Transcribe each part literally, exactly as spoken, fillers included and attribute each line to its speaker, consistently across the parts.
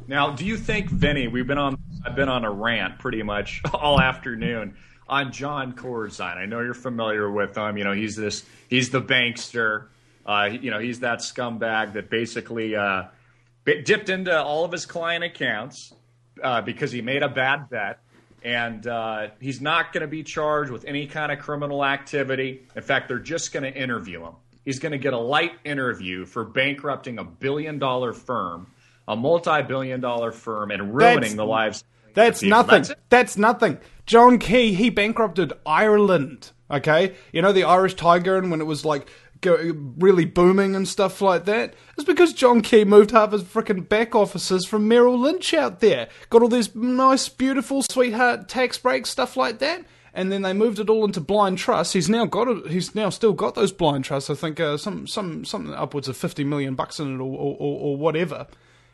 Speaker 1: Now, do you think, Vinny, we've been on, I've been on a rant pretty much all afternoon on John Corzine. I know you're familiar with him. You know, he's this, he's the bankster. Uh, you know, he's that scumbag that basically uh, dipped into all of his client accounts uh, because he made a bad bet. And uh, he's not going to be charged with any kind of criminal activity. In fact, they're just going to interview him. He's going to get a light interview for bankrupting a billion-dollar firm, a multi-billion-dollar firm, and ruining
Speaker 2: That's,
Speaker 1: the lives
Speaker 2: That's
Speaker 1: of people.
Speaker 2: nothing.
Speaker 1: That's,
Speaker 2: That's nothing. John Key, he bankrupted Ireland, okay? You know the Irish Tiger and when it was like go, really booming and stuff like that? It's because John Key moved half his frickin' back offices from Merrill Lynch out there. Got all this nice, beautiful, sweetheart tax breaks, stuff like that. And then they moved it all into blind trusts. He's now got it. He's now still got those blind trusts. I think uh, some some something upwards of fifty million bucks in it, or or, or whatever.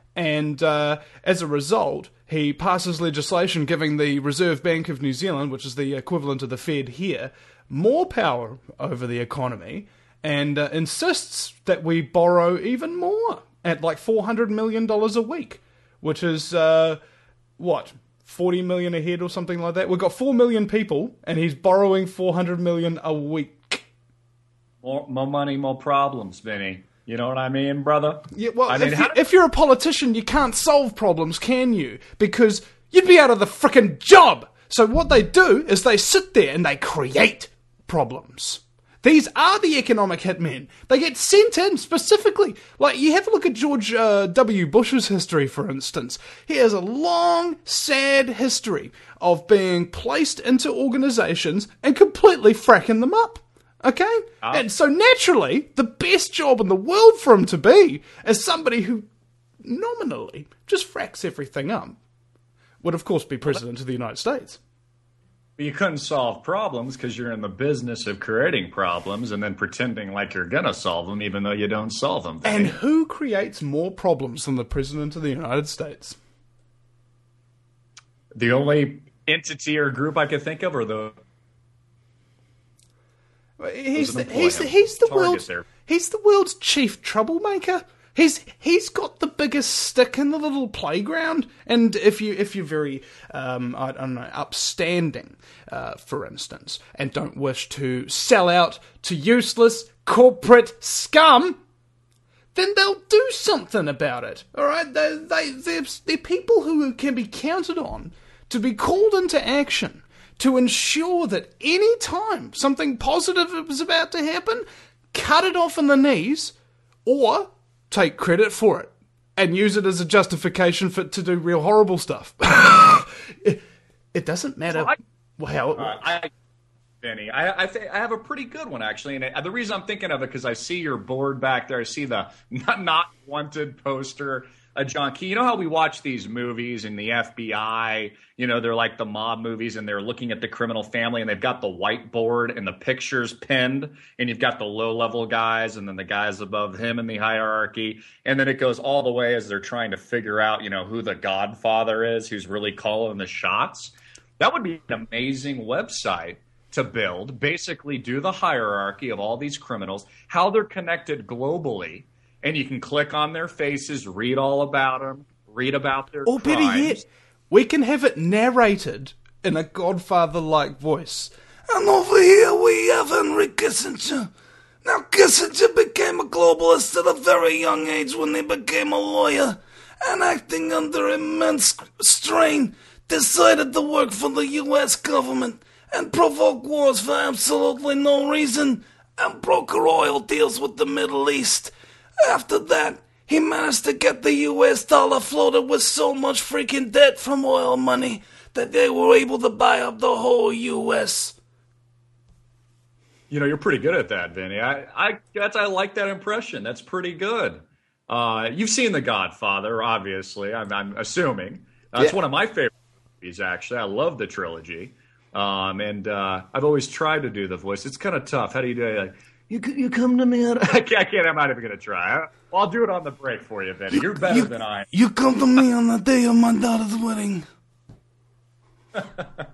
Speaker 2: And uh, as a result, he passes legislation giving the Reserve Bank of New Zealand, which is the equivalent of the Fed here, more power over the economy, and uh, insists that we borrow even more at like four hundred million dollars a week, which is uh, what. forty million a head or something like that. We've got four million people, and he's borrowing four hundred million a week.
Speaker 1: more, more money, more problems, Vinny. You know what I mean, brother?
Speaker 2: Yeah, well,
Speaker 1: I
Speaker 2: if,
Speaker 1: mean,
Speaker 2: you,
Speaker 1: how-
Speaker 2: if you're a politician, you can't solve problems, can you? Because you'd be out of the frickin' job. So what they do is they sit there and they create problems. These are the economic hitmen. They get sent in specifically. Like, you have a look at George uh, W. Bush's history, for instance. He has a long, sad history of being placed into organizations and completely fracking them up. Okay? Oh. And so naturally, the best job in the world for him to be is somebody who nominally just fracks everything up would, of course, be President of the United States.
Speaker 1: You couldn't solve problems because you're in the business of creating problems and then pretending like you're going to solve them even though you don't solve them.
Speaker 2: And who creates more problems than the President of the United States?
Speaker 1: The only entity or group I could think of are the...
Speaker 2: He's the, he's the, he's the world's there. He's the world's chief troublemaker. He's he's got the biggest stick in the little playground, and if you if you're very um, I don't know upstanding, uh, for instance, and don't wish to sell out to useless corporate scum, then they'll do something about it. All right, they they they're, they're people who can be counted on to be called into action to ensure that any time something positive is about to happen, cut it off in the knees, or take credit for it and use it as a justification for to do real horrible stuff. it, it doesn't matter
Speaker 1: so I,
Speaker 2: how it
Speaker 1: uh,
Speaker 2: works.
Speaker 1: I, Benny, I I, th- I have a pretty good one actually, and I, the reason I'm thinking of it because I see your board back there. I see the not, not wanted poster. Uh, John Key, you know how we watch these movies in the F B I, you know, they're like the mob movies and they're looking at the criminal family and they've got the whiteboard and the pictures pinned and you've got the low level guys and then the guys above him in the hierarchy. And then it goes all the way as they're trying to figure out, you know, who the Godfather is, who's really calling the shots. That would be an amazing website to build, basically do the hierarchy of all these criminals, how they're connected globally. And you can click on their faces, read all about them, read about their
Speaker 2: or
Speaker 1: crimes.
Speaker 2: better yet, we can have it narrated in a Godfather-like voice.
Speaker 3: And over here we have Henry Kissinger. Now, Kissinger became a globalist at a very young age when he became a lawyer, and acting under immense strain, decided to work for the U S government and provoke wars for absolutely no reason, and broker oil deals with the Middle East. After that, he managed to get the U S dollar floated with so much freaking debt from oil money that they were able to buy up the whole U S.
Speaker 1: You know, you're pretty good at that, Vinny. I, I, that's, I like that impression. That's pretty good. Uh, you've seen The Godfather, obviously. I'm, I'm assuming that's yeah. one of my favorite movies. Actually, I love the trilogy, um, and uh, I've always tried to do the voice. It's kind of tough. How do you do it? Like, You you come to me. At, I, can't, I can't. I'm not even going to try. I'll do it on the break for you, Benny. You're better
Speaker 3: you,
Speaker 1: than I am.
Speaker 3: You come to me on the day of my daughter's wedding.